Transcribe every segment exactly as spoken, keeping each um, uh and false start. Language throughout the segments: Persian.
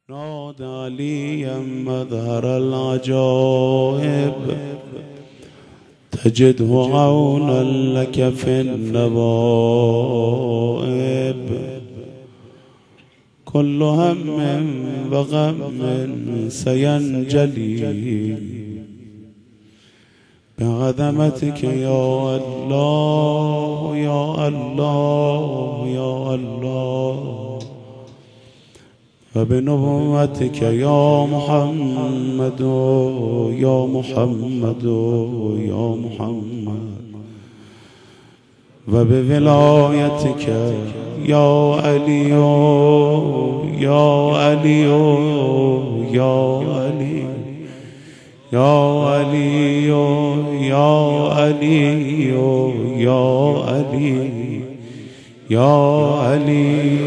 نادى عليا مظهر العجائب تجده عونا لك في النوائب كل هم وغم سينجلي بعظمتك يا الله يا الله يا الله وبنبوتك يا محمد يا محمد يا محمد وبولايتك يا علي يا علي يا علي يا علي يا علي يا علي يا علي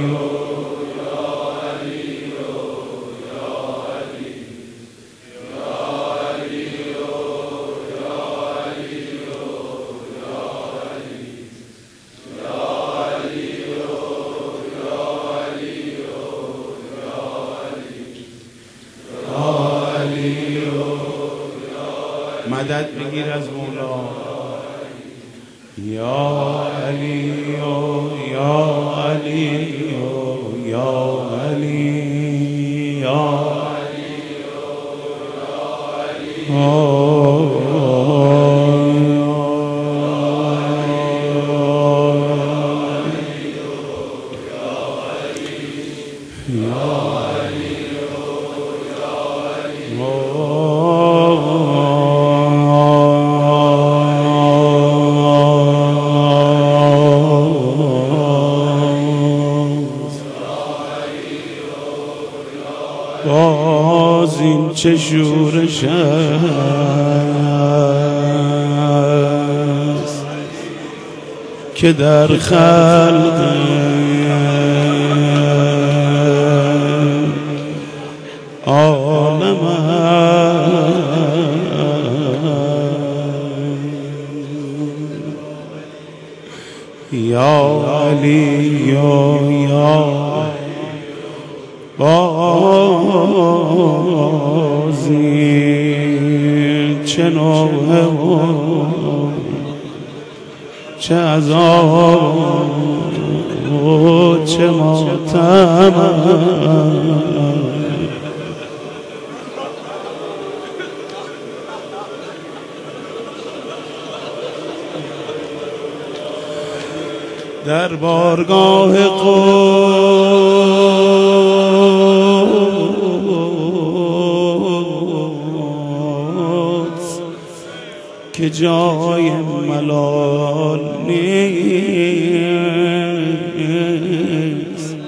مدد بگیر از مولا یا علی یا علی یا علی یا باز این چه شورش است که در خلق عالم یا علی یا بازی چه نوحه و چه عذاب و چه ماتم در بارگاه قدس که جای ملال نیست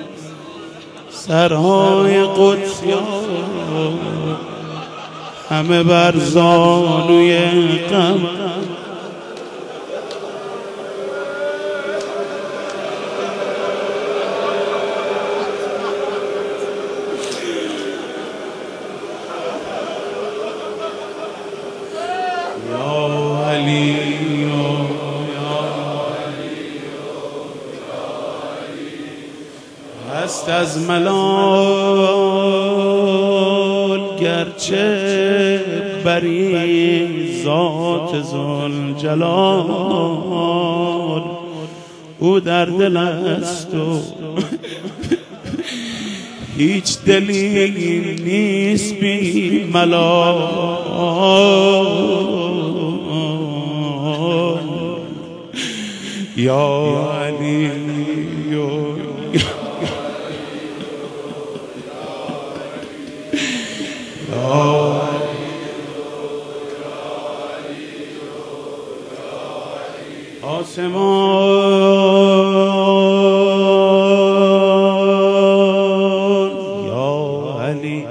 سرهای قدسیان همه بر زانوی غم هست از ملال گرچه بری ذات ذوالجلال او در دل است و هیچ دلی نیست بی ملال یا علی آسمان یا علی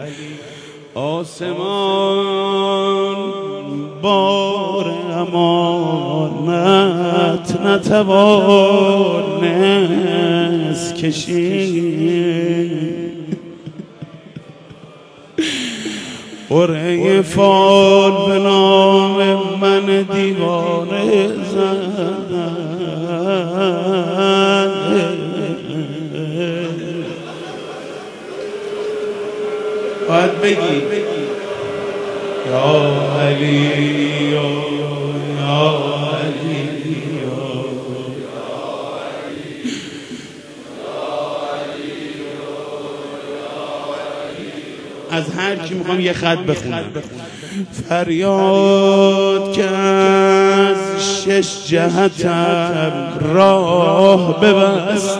آسمان بار امانت نتوانست کشید قرعه فال به نام من دیوانه زد باید بگی یا علی یا علی از هر کی میخوام یه خط بخونم. فریاد که از شش جهتم راه ببست،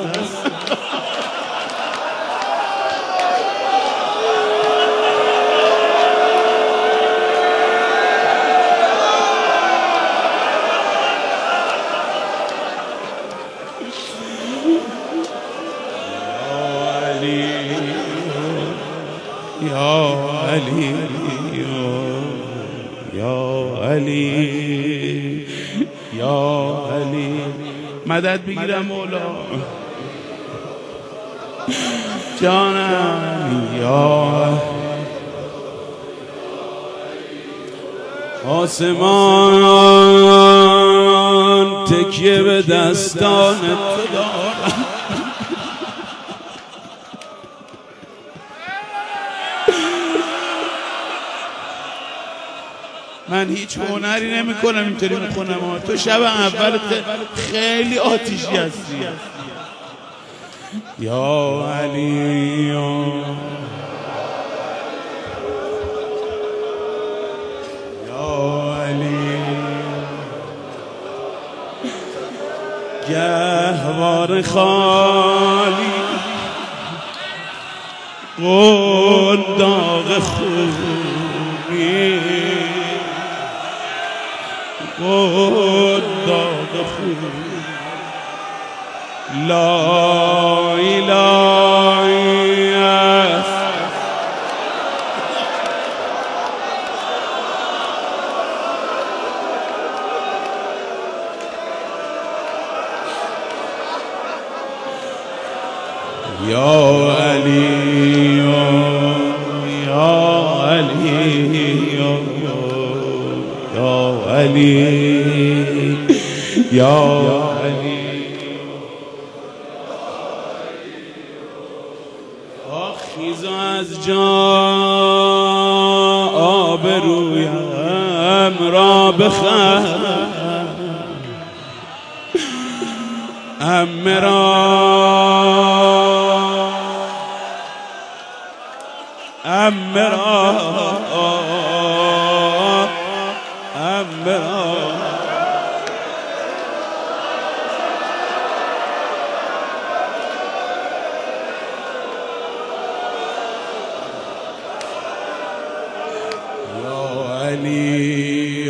یا علی یا علی یا علی مدد بگیرم مولا جانم یا آسمان تکیه به دستان تو دارم. من هیچ هنری نمی کنم اینطوری میخونم. تو شب اول خیلی آتیشی هستی. یا علی یا علی گهوار خالی قول داغ خونی قول داغ خونی لا اله الا یا علی یا علی یا علی یا علی آخیز از جا آبرویم را بخر امرا امرا امرا یا علی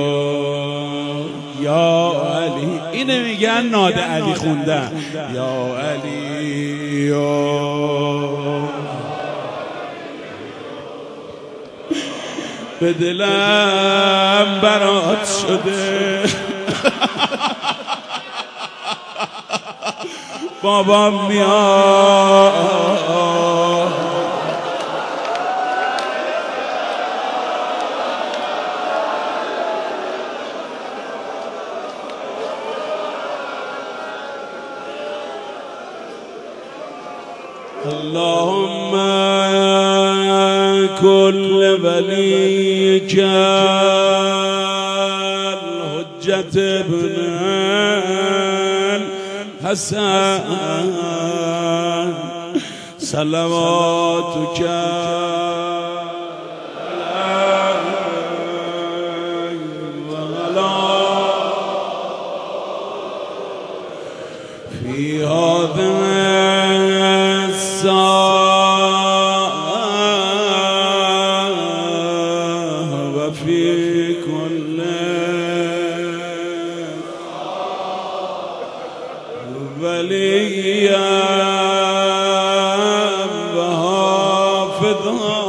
یا علی اینه میگن ناده علی خوندن. یا علی به دلم برات شده بابام میاد اللهم كل وليك الحجة ابن الحسن صلواتك في هذا وفي كل وليا وحافظا